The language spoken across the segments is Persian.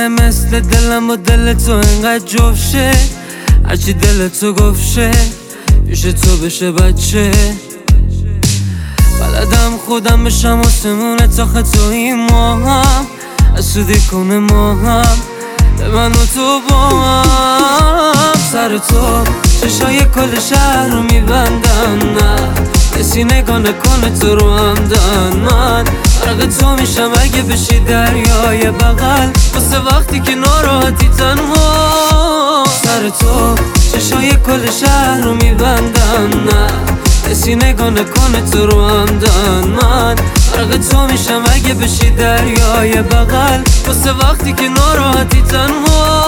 نکنه مثل دلم و دل تو اینقدر جفت شه، هرچی دل تو گفت شه پیش تو بشه بچه. بلدم خودم بشم آسمونه تا خطایی ما هم اسودی کنه ما هم به من و تو با هم. سر تو چشای کل شهر رو میبندن، نه کسی نگاه نکنه تو رو همدن. من غرق تو میشم اگه بشی دریای بغل واسه وقتی که ناراحتی تنها. سر تو چشای کل شهر رو میبندن، نه کسی نگاه نکنه تو رو همدن. من غرق تو میشم اگه بشی دریای بغل واسه وقتی که ناراحتی تنها.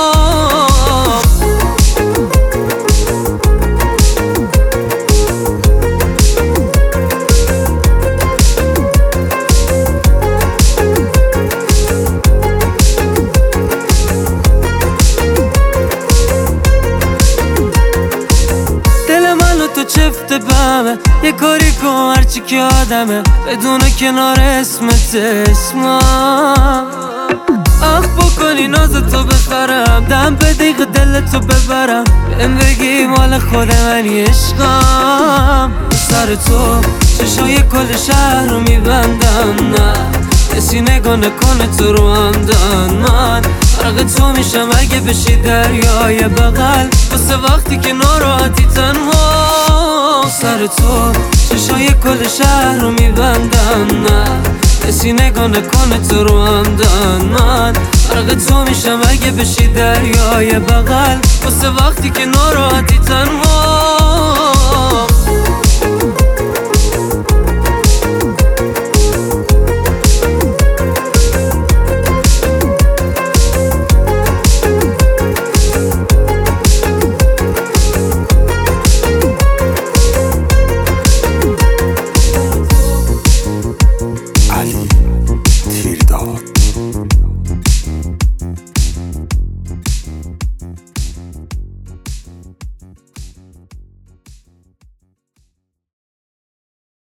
تو چفت بمه یه کاری کن هرچی که آدمه بدون کنار اسمت اسمم. اخ بکنی نازتو بخرم دم به دیگه دلتو ببرم بهم بگی مال خود منی عشقم. سر تو چشای کل شهر رو میبندم، نه کسی نگاه نکنه تو رو همدن. من غرق تو میشم اگه بشی دریای بغل واسه وقتی که ناراحتی تنها. سر تو چشای کل شهر رو میبندم، نه کسی نگاه نکنه تو رو همدن. من غرق تو میشم اگه بشی دریای بغل واسه وقتی که ناراحتی تنها.